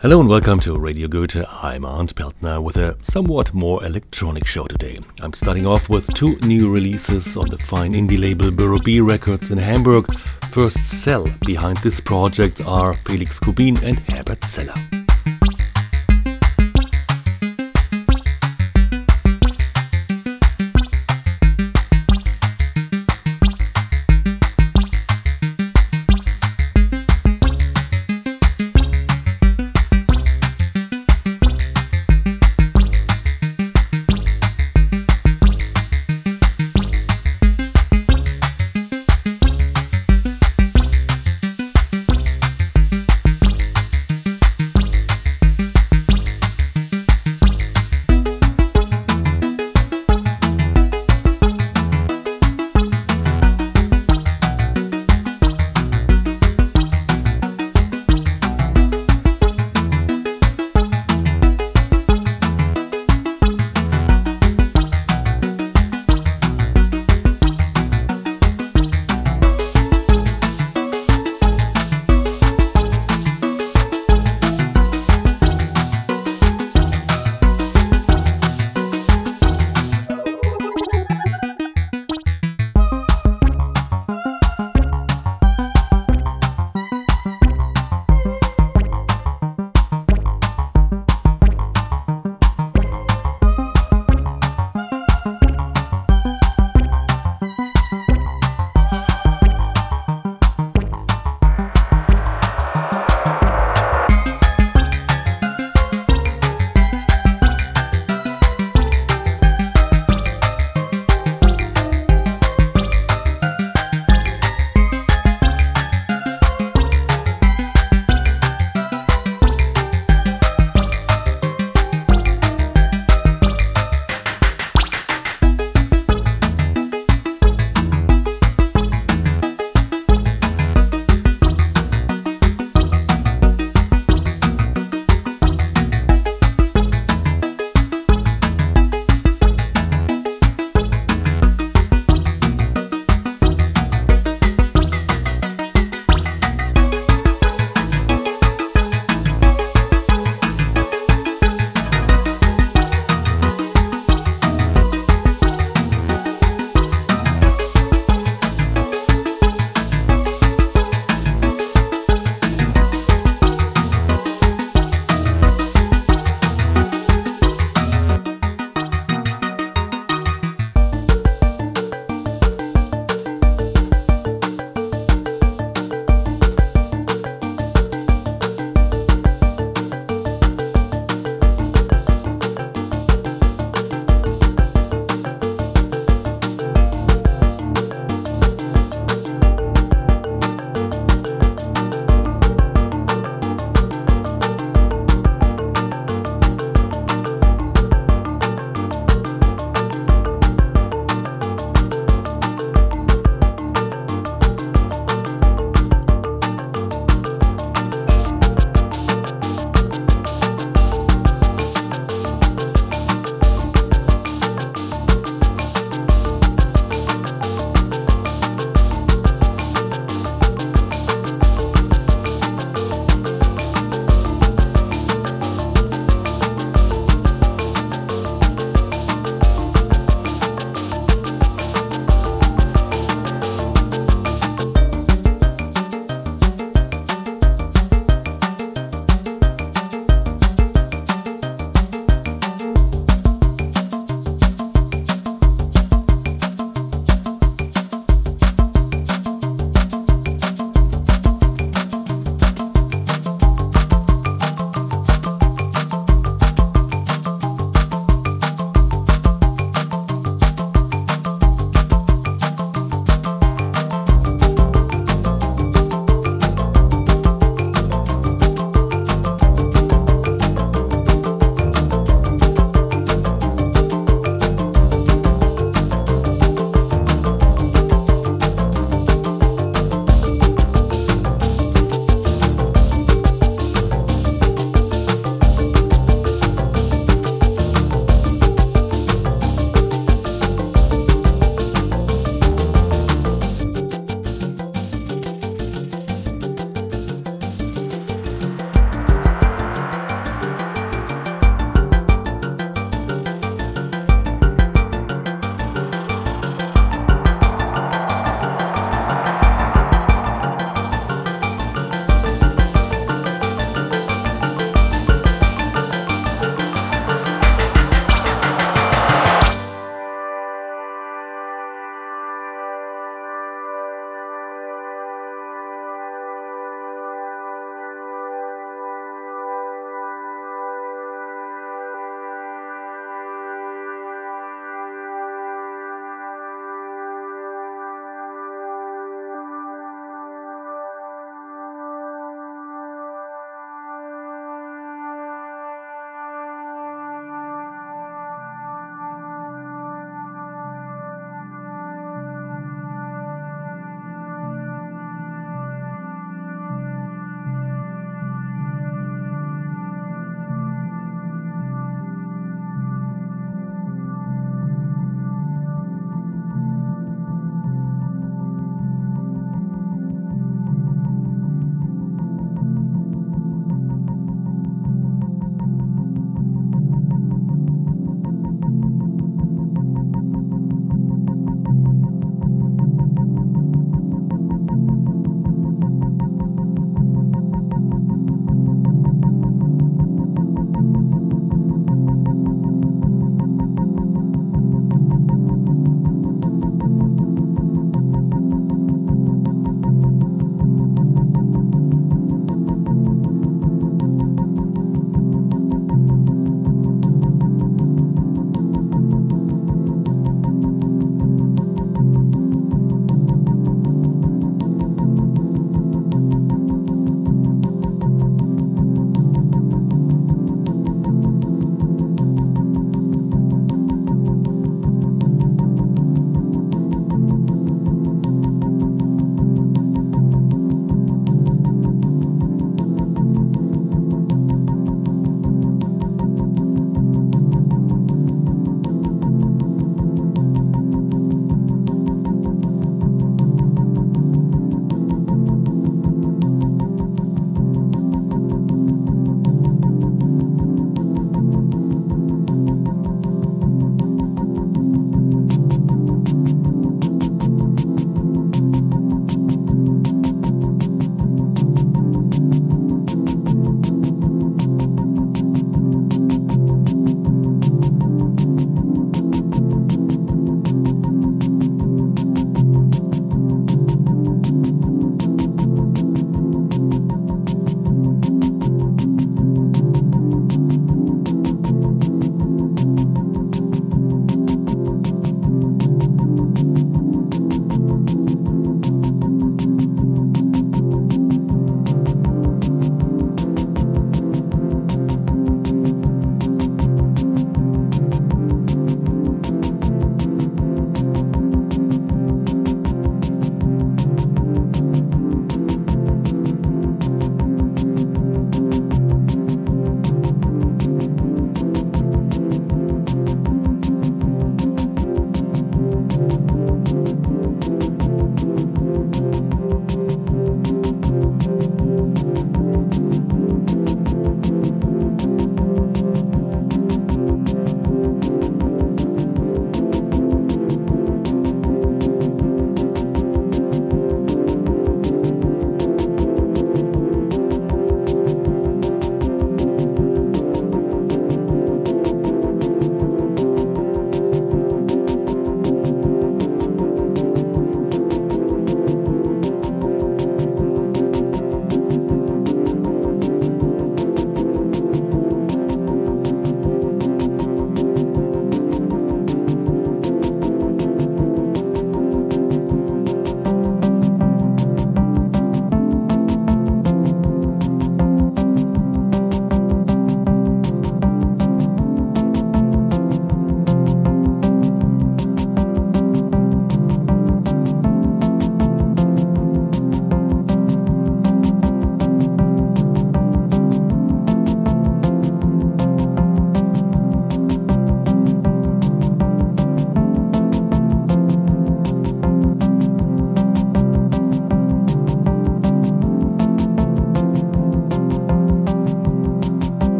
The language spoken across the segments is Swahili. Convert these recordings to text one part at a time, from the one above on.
Hello and welcome to Radio Goethe. I'm Arndt Peltner with a somewhat more electronic show today. I'm starting off with two new releases on the fine indie label Buro B Records in Hamburg. First Cell behind this project are Felix Kubin and Herbert Zeller.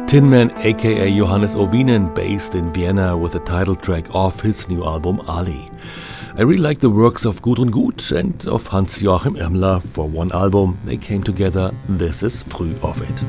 Tin Man aka Johannes Ovinen, based in Vienna, with the title track off his new album Ali. I really like the works of Gudrun Gut and of Hans-Joachim Irmler. For one album they came together. This is Früh of it.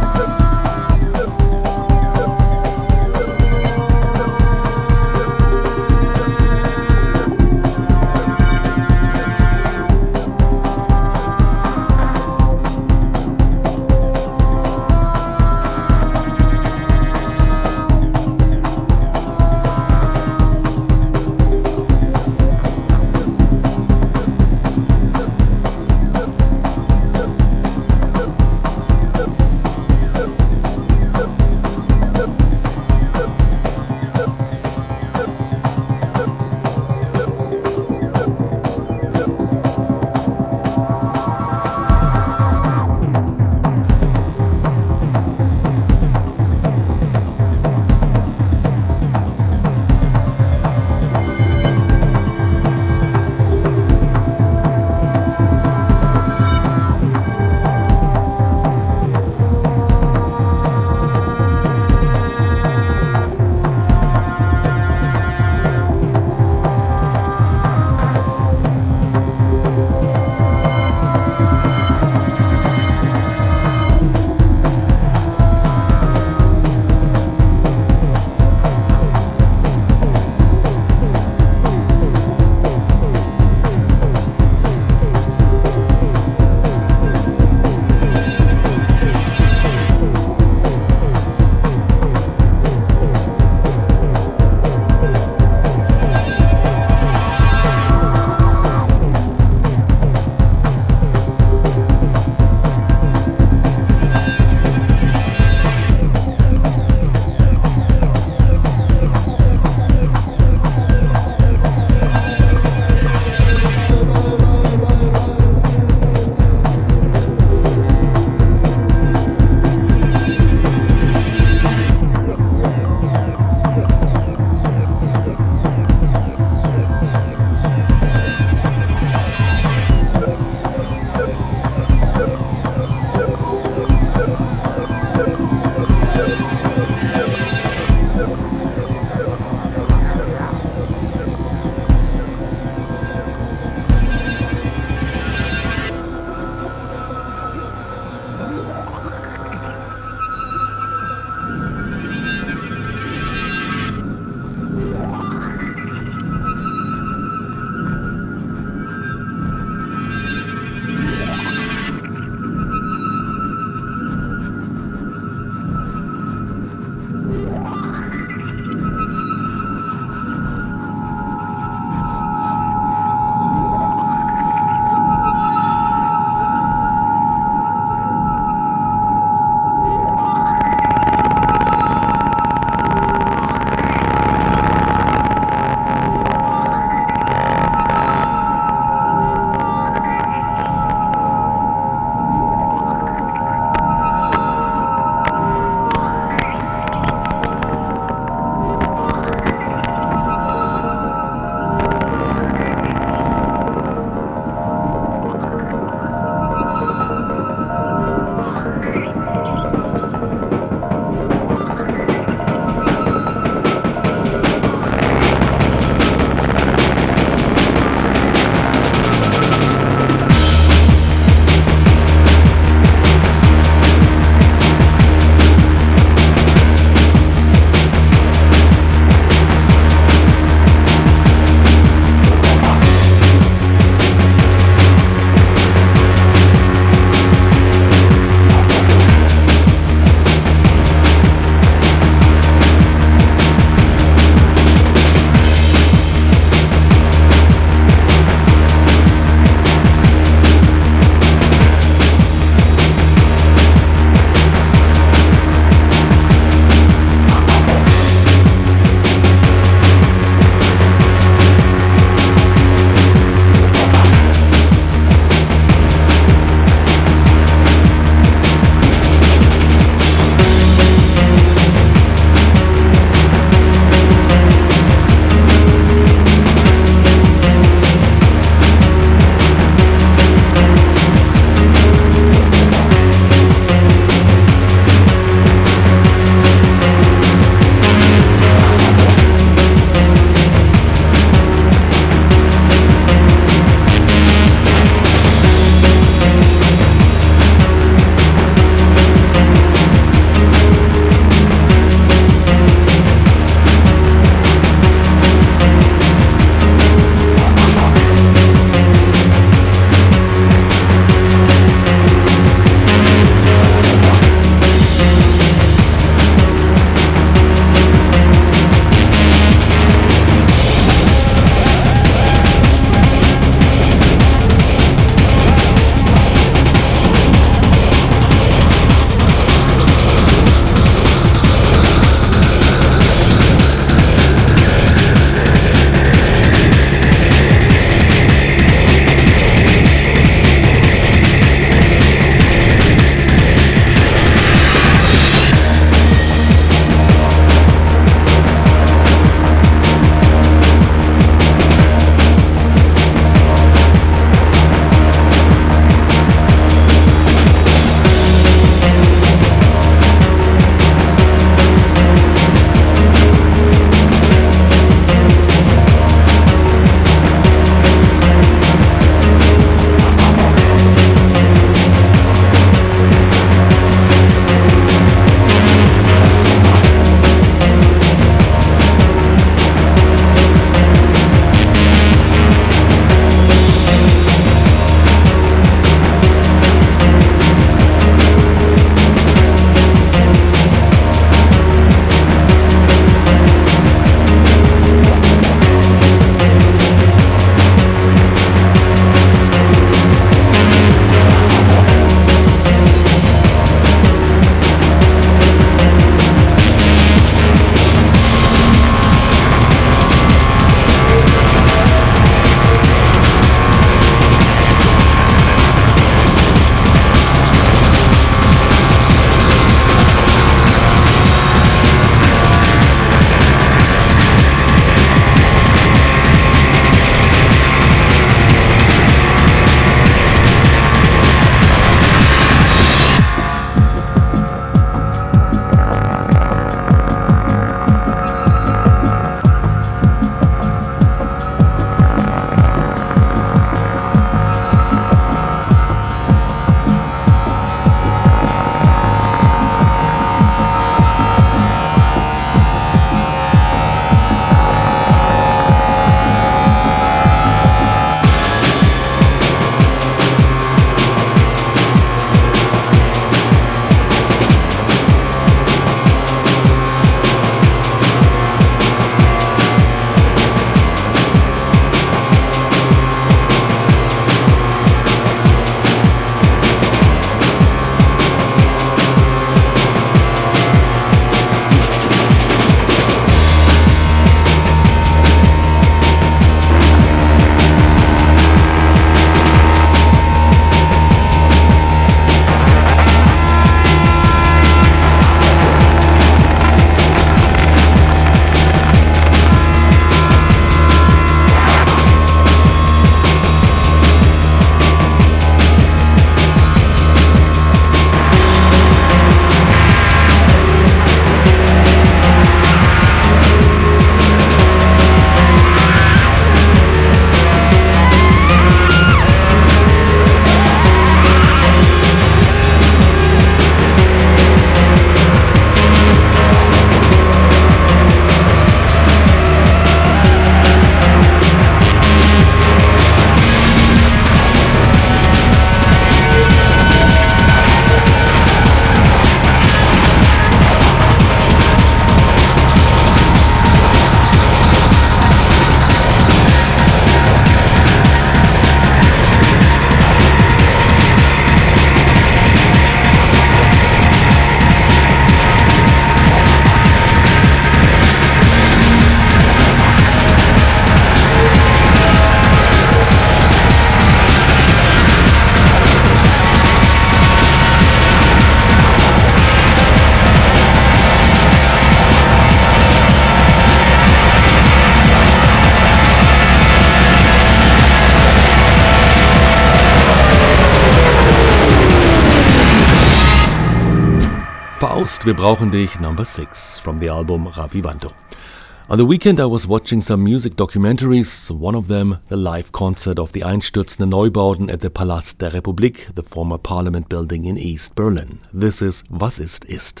Faust, wir brauchen dich, number 6 from the album Ravivanto. On the weekend I was watching some music documentaries, one of them the live concert of the einstürzenden Neubauten at the Palast der Republik, the former parliament building in East Berlin. This is Was ist, ist.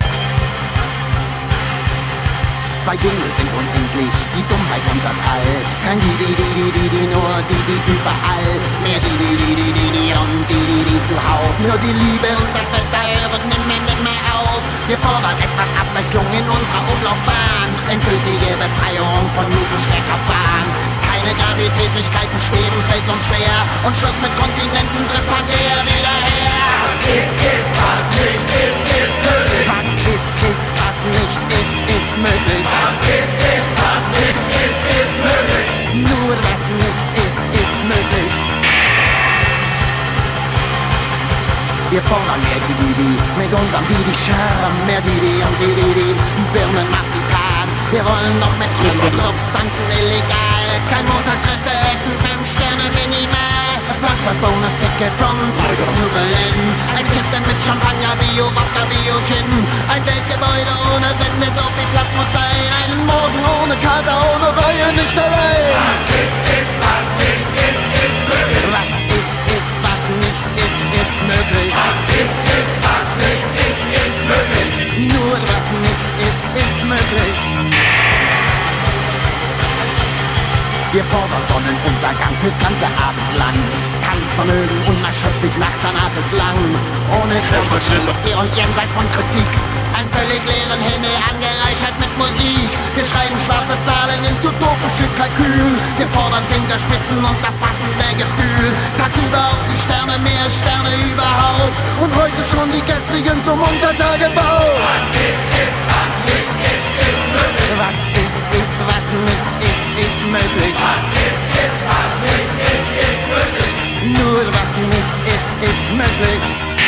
Zwei Dinge sind unendlich, die Dummheit und das All. Kein die, nur die überall. Mehr die und die zuhauf. Nur die Liebe und das Wetter hören nimmer auf. Wir fordern etwas Abwechslung in unserer Umlaufbahn. Endgültige Befreiung von Lupenschreckerbahn. Keine Gravitätlichkeiten schweben, fällt uns schwer. Und Schluss mit Kontinenten, tritt Pangea wieder her. Was nicht ist möglich. Was ist, was nicht ist möglich. Was nicht ist möglich. Nur was nicht ist möglich. Wir fordern mehr die, mit unserem Didi-Charme. Mehr die und die, Birnenmarzipan. Wir wollen noch mehr Substanzen illegal. Kein Montagsreste essen, 5 Sterne minimal. First Bonus-Ticket from Freiburg to Berlin. Eine Kiste mit Champagner, Bio, Wodka, Bio-Gin. Ein Weltgebäude ohne Wände, so viel Platz muss sein. Einen Morgen ohne Kater, ohne Reue, nicht allein. Was ist, was nicht ist möglich. Was ist, was nicht ist möglich. Was ist, was nicht ist möglich. Nur was nicht ist möglich. Wir fordern Sonnenuntergang fürs ganze Abendland. Tanzvermögen unerschöpflich, Nacht danach ist lang. Ohne Knopfschritt und jenseits von Kritik. Ein völlig leeren Himmel angereichert mit Musik. Wir schreiben schwarze Zahlen ins utopische Kalkül. Wir fordern Fingerspitzen und das passende Gefühl. Tagsüber auf die Sterne, mehr Sterne überhaupt. Und heute schon die gestrigen zum Untertagebau. Was ist, was nicht ist möglich. Was ist, was nicht ist möglich. Was ist, was nicht ist möglich. Nur was nicht ist möglich.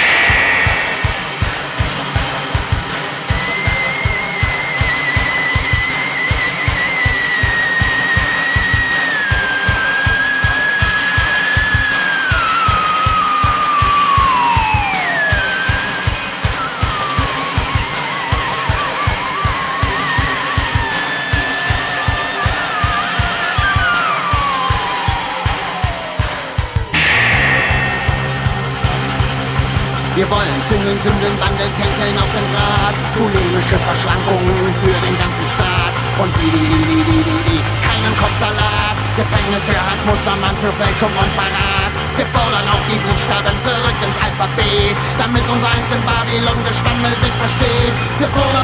Wir wollen züngeln, wandeln, tänzeln auf dem Rad. Bulimische Verschlankungen für den ganzen Staat. Und die, keinen Kopfsalat. Gefängnis für Hans Mustermann, für Fälschung und Verrat. Wir fordern auch die Buchstaben zurück ins Alphabet, damit unser eins in Babylon Gestammel sich versteht. Wir fordern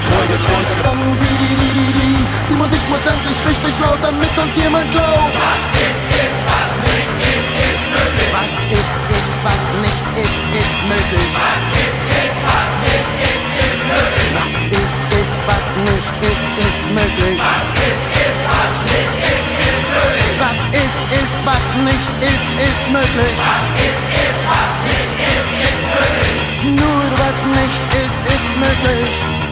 die Musik muss endlich richtig laut, damit uns jemand glaubt. Was ist, was nicht ist möglich. Was ist, was nicht ist möglich. Was ist, was nicht ist möglich. Was ist, was nicht ist möglich. Was ist, was nicht ist möglich. Was ist, was nicht ist möglich. Was ist, was nicht ist möglich. Nur was nicht ist möglich.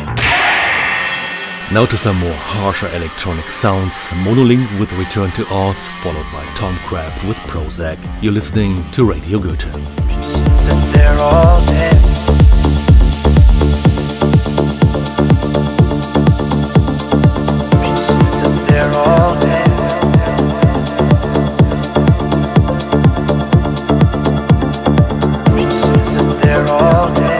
Now to some more harsher electronic sounds. Monolink with Return to Oz, followed by Tom Craft with Prozac. You're listening to Radio Goethe. She says that they're all dead. She says that they're all dead. She says that they're all dead.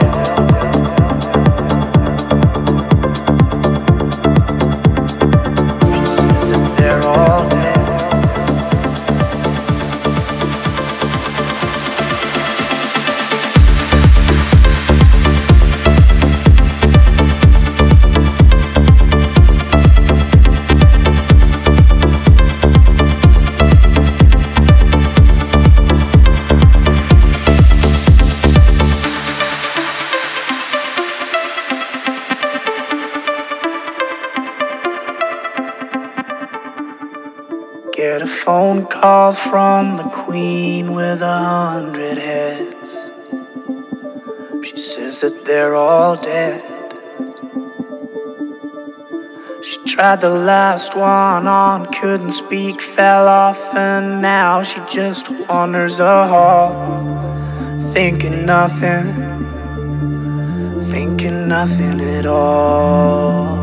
Get a phone call from the Queen with 100 heads. She says that they're all dead. She tried the last one on, couldn't speak, fell off, and now she just wanders a hall, thinking nothing, thinking nothing at all.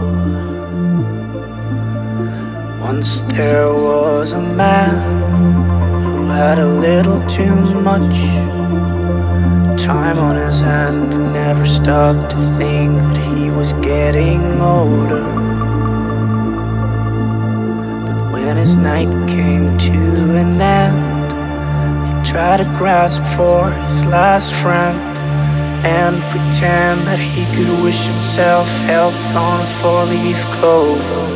Once there was a man who had a little too much time on his hand and never stopped to think that he was getting older. But when his night came to an end, he tried to grasp for his last friend and pretend that he could wish himself health on a four-leaf clover.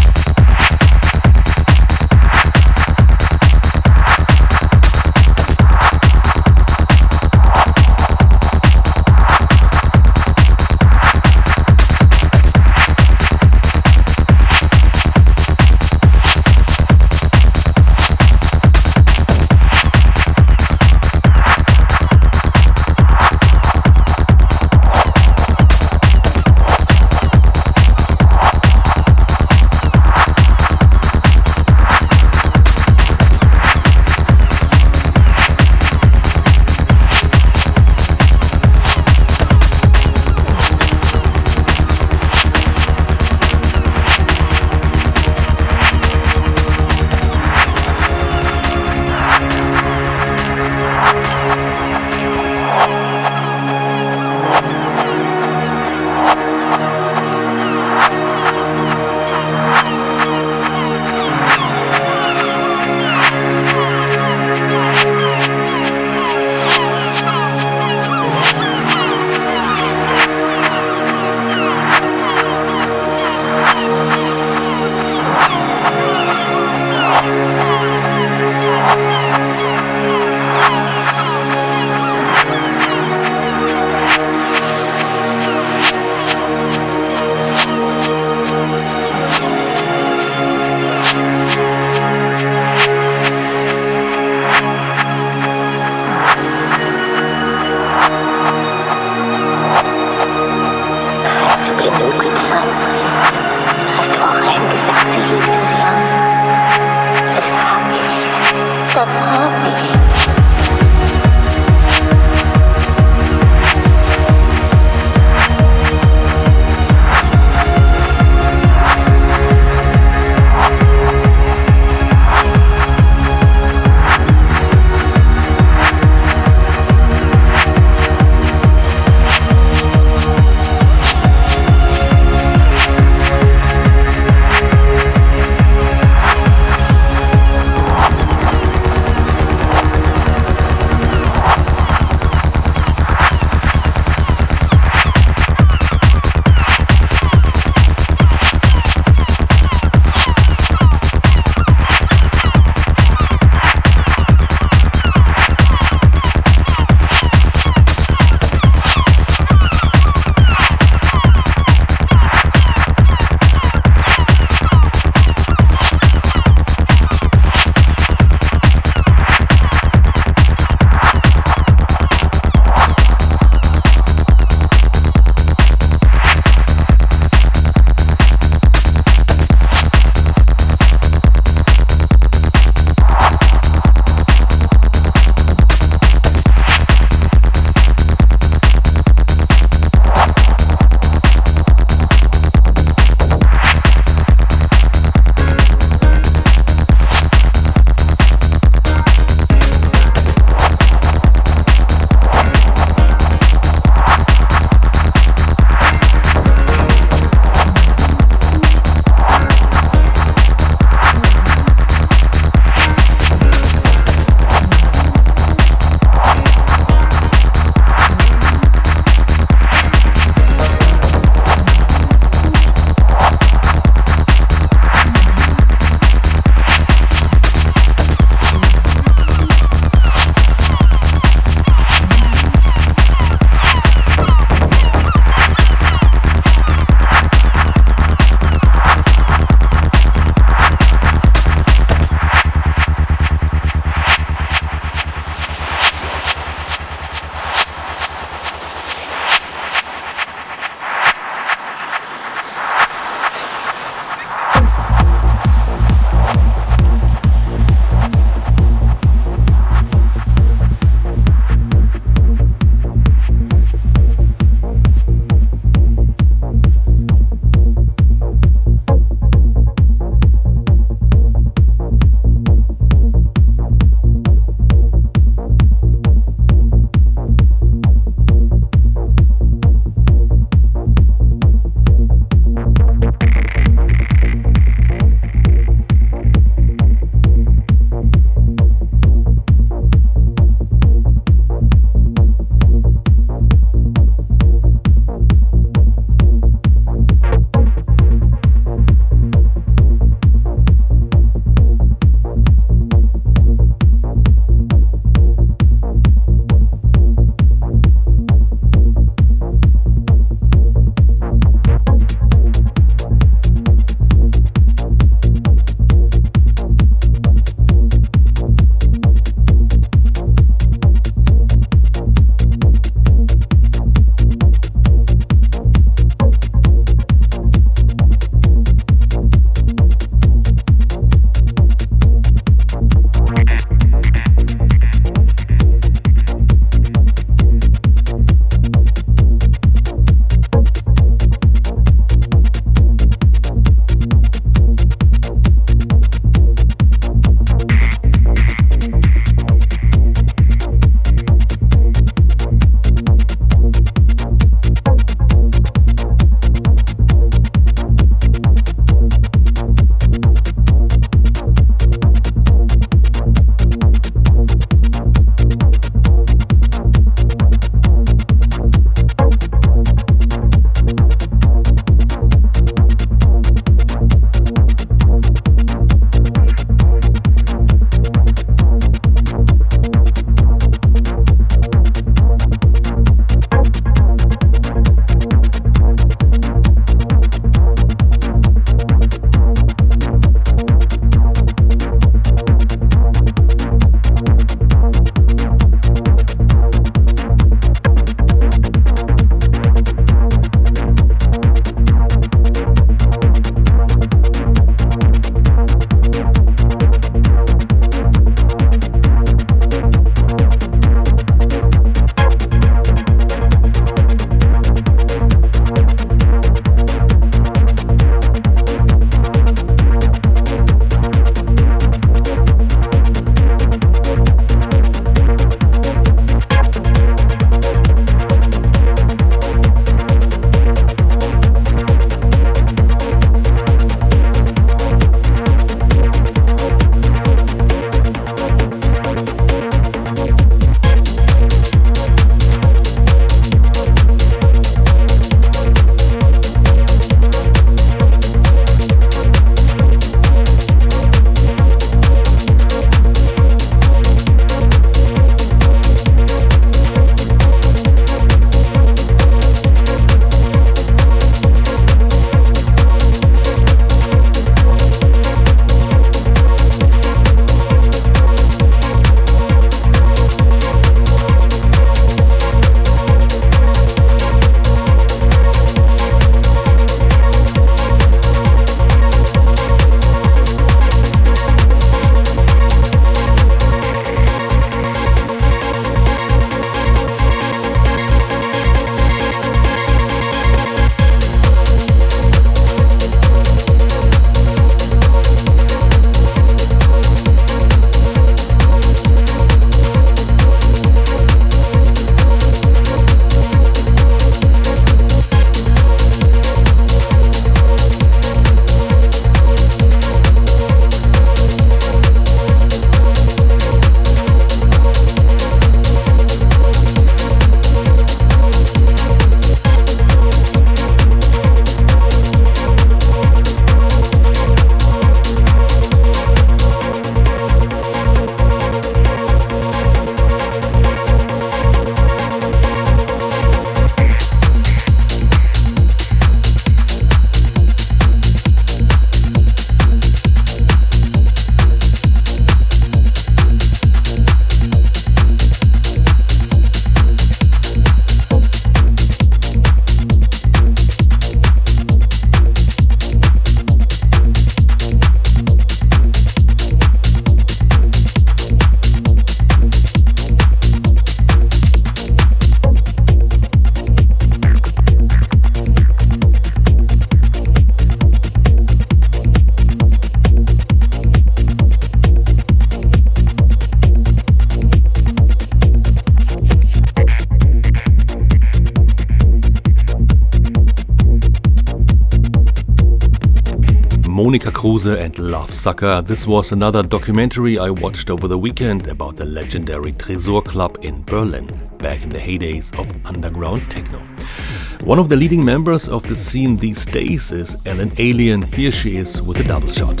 Monika Kruse and Love Sucker. This was another documentary I watched over the weekend about the legendary Tresor Club in Berlin, back in the heydays of underground techno. One of the leading members of the scene these days is Ellen Allien. Here she is with a double shot.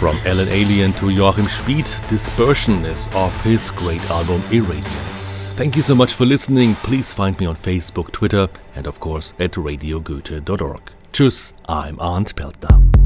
From Alan Alien to Joachim Spieth, Dispersion is off his great album Irradiance. Thank you so much for listening. Please find me on Facebook, Twitter, and of course at radiogoethe.org. Tschüss, I'm Arndt Peltner.